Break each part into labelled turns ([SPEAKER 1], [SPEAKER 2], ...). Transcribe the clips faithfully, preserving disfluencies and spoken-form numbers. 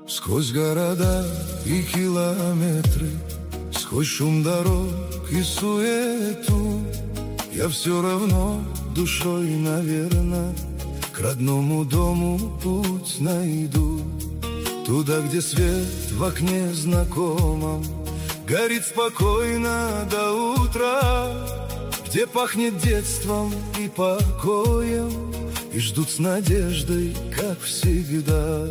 [SPEAKER 1] Сквозь города и километры, сквозь шум дорог и суету, я все равно душой, наверно, к родному дому путь найду. Туда, где свет в окне знакомом горит спокойно до утра, где пахнет детством и покоем, и ждут с надеждой, как всегда.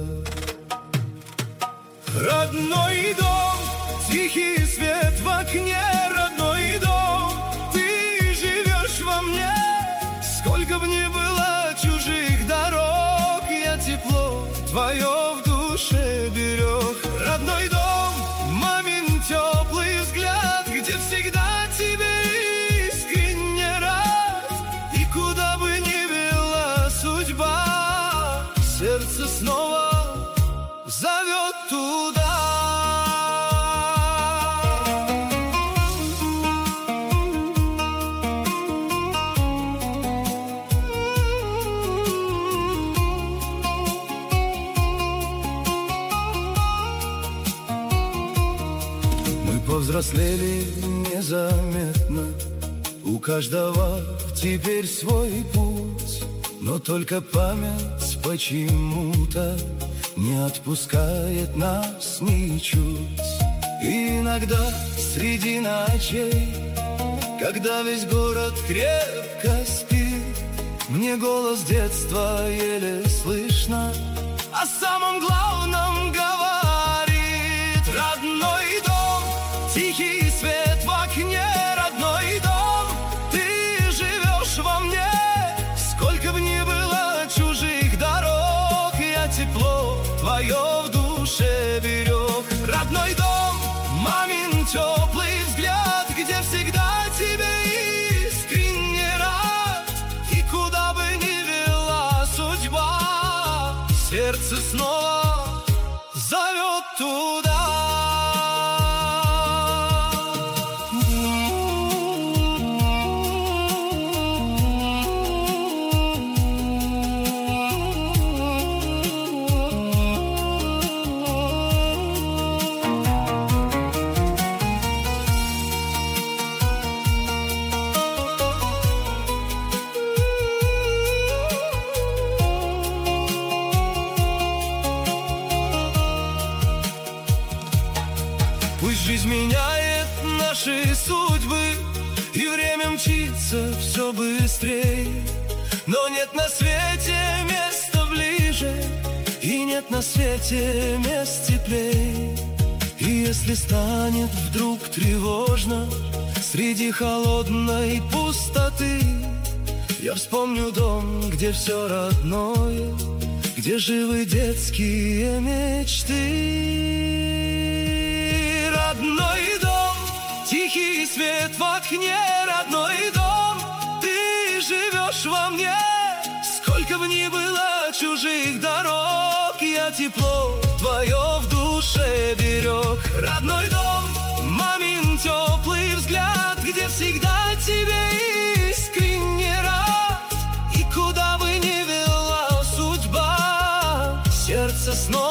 [SPEAKER 1] Родной дом, тихий свет в окне, родной дом, ты живешь во мне. Сколько бы ни было чужих дорог, я тепло твое в душе берег. Родной дом, мамин теплый взгляд, где всегда тебе искренне рад. И куда бы ни вела судьба, сердце снова зовет туда. Мы повзрослели незаметно, у каждого теперь свой путь, но только память почему-то не отпускает нас ничуть. И иногда среди ночей, когда весь город крепко спит, мне голос детства еле слышно о самом главном говорит. Родной дом, тихий свет в окне, родной дом, ты живешь во мне. Сколько бы ни было чужих дорог, я тепло твое в душе берег. Родной дом, мамин теплый взгляд, где всегда тебе искренне рад. И куда бы ни вела судьба, сердце снова зовет туда. Пусть жизнь меняет наши судьбы, и время мчится все быстрее, но нет на свете места ближе, и нет на свете мест теплей. И если станет вдруг тревожно среди холодной пустоты, я вспомню дом, где все родное, где живы детские мечты. Родной дом, тихий свет в окне, родной дом, ты живешь во мне. Сколько бы ни было чужих дорог, я тепло твое в душе берег. Родной дом, мамин теплый взгляд, где всегда тебе искренне рад. И куда бы ни вела судьба, сердце снова